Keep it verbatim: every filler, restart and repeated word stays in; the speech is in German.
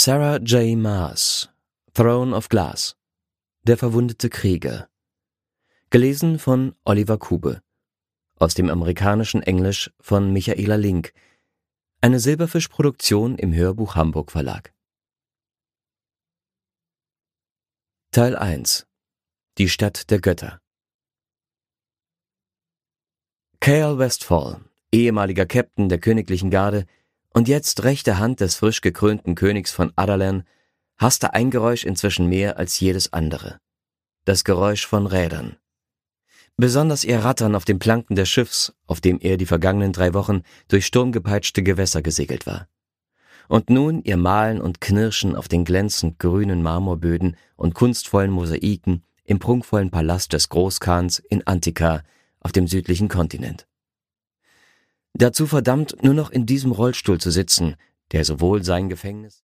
Sarah J. Maas, Throne of Glass. Der verwundete Krieger. Gelesen von Oliver Kube. Aus dem amerikanischen Englisch von Michaela Link. Eine Silberfisch-Produktion im Hörbuch Hamburg Verlag. Teil eins. Die Stadt der Götter. Chaol Westfall, ehemaliger Captain der königlichen Garde und jetzt rechte Hand des frisch gekrönten Königs von Adarlan, hasste ein Geräusch inzwischen mehr als jedes andere. Das Geräusch von Rädern. Besonders ihr Rattern auf den Planken des Schiffs, auf dem er die vergangenen drei Wochen durch sturmgepeitschte Gewässer gesegelt war. Und nun ihr Mahlen und Knirschen auf den glänzend grünen Marmorböden und kunstvollen Mosaiken im prunkvollen Palast des Großkhans in Antika auf dem südlichen Kontinent. Dazu verdammt, nur noch in diesem Rollstuhl zu sitzen, der sowohl sein Gefängnis